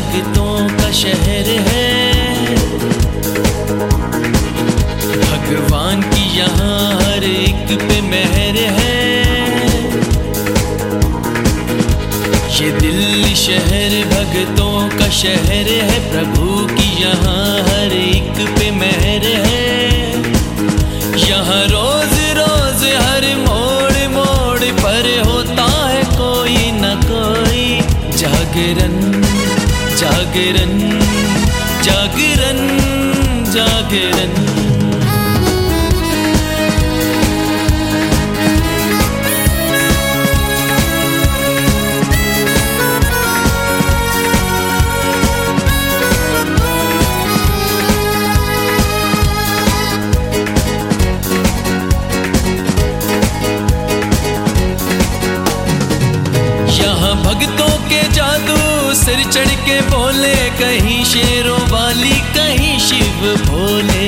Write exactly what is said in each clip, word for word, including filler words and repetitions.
भक्तों का शहर है। भगवान की यहाँ हर एक पे मेहर है। ये दिल्ली शहर भक्तों का शहर है। प्रभु की यहाँ हर एक पे मेहर है। यहाँ रोज रोज हर मोड़ मोड़ पर होता है कोई न कोई जागरण जागरण जागरण जागरण। भक्तों के जादू सिर चढ़ के बोले, कहीं शेरों वाली कहीं शिव भोले।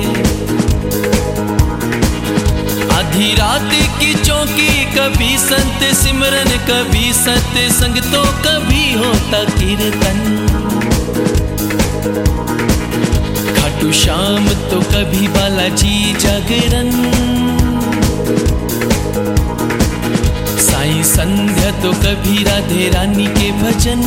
आधी रात की चौकी कभी संत सिमरन, कभी सत्संग तो कभी होता कीर्तन। खाटू श्याम तो कभी बालाजी जागरण। साईं संध्या तो कभी राधे रानी के भजन।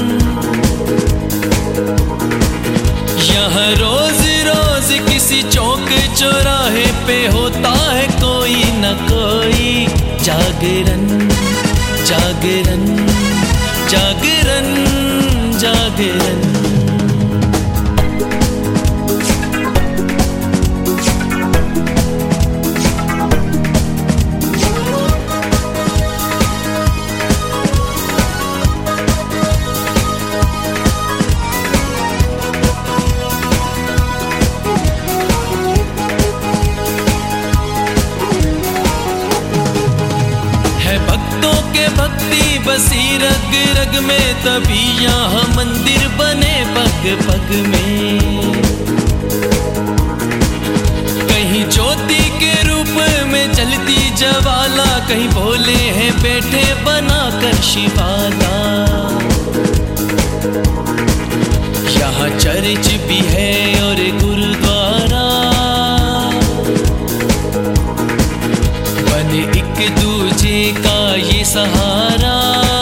यहाँ रोज रोज किसी चौक चौराहे पे होता है कोई न कोई जागरण जागरण जागरण जागरण। भक्ति बसी रग रग में, तभी यहाँ मंदिर बने पग पग में। कहीं ज्योति के रूप में जलती ज्वाला, कहीं भोले हैं बैठे बनाकर शिवाला। यहाँ चर्च भी है और गुरुद्वारा, बने एक दूजे का ये सहारा।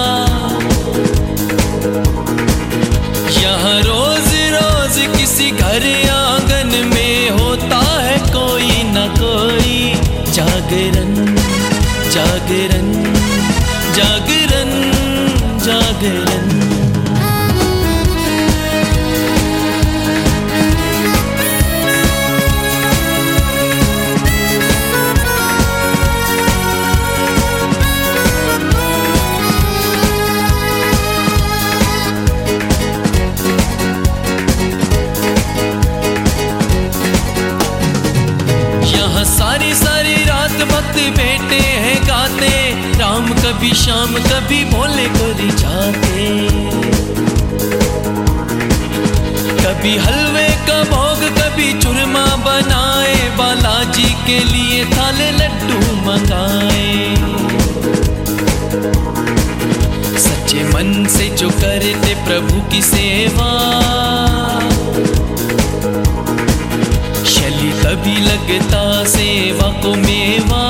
यहाँ रोज रोज किसी घर आंगन में होता है कोई न कोई जागरण जागरण जागरण जागरण। सारी सारी रात भक्त बैठे हैं गाते, राम कभी शाम कभी भोले को रिझाते। कभी हलवे का भोग कभी चूरमा बनाए, बालाजी के लिए थाले लड्डू मंगाए। सच्चे मन से जो करते प्रभु की सेवा, शली कभी लगता सेवा को मेवा।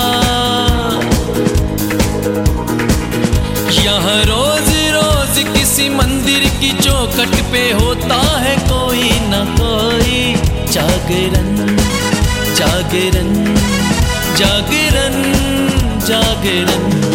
यहाँ रोज रोज किसी मंदिर की चौखट पे होता है कोई न कोई जागरण जागरण जागरण जागरण।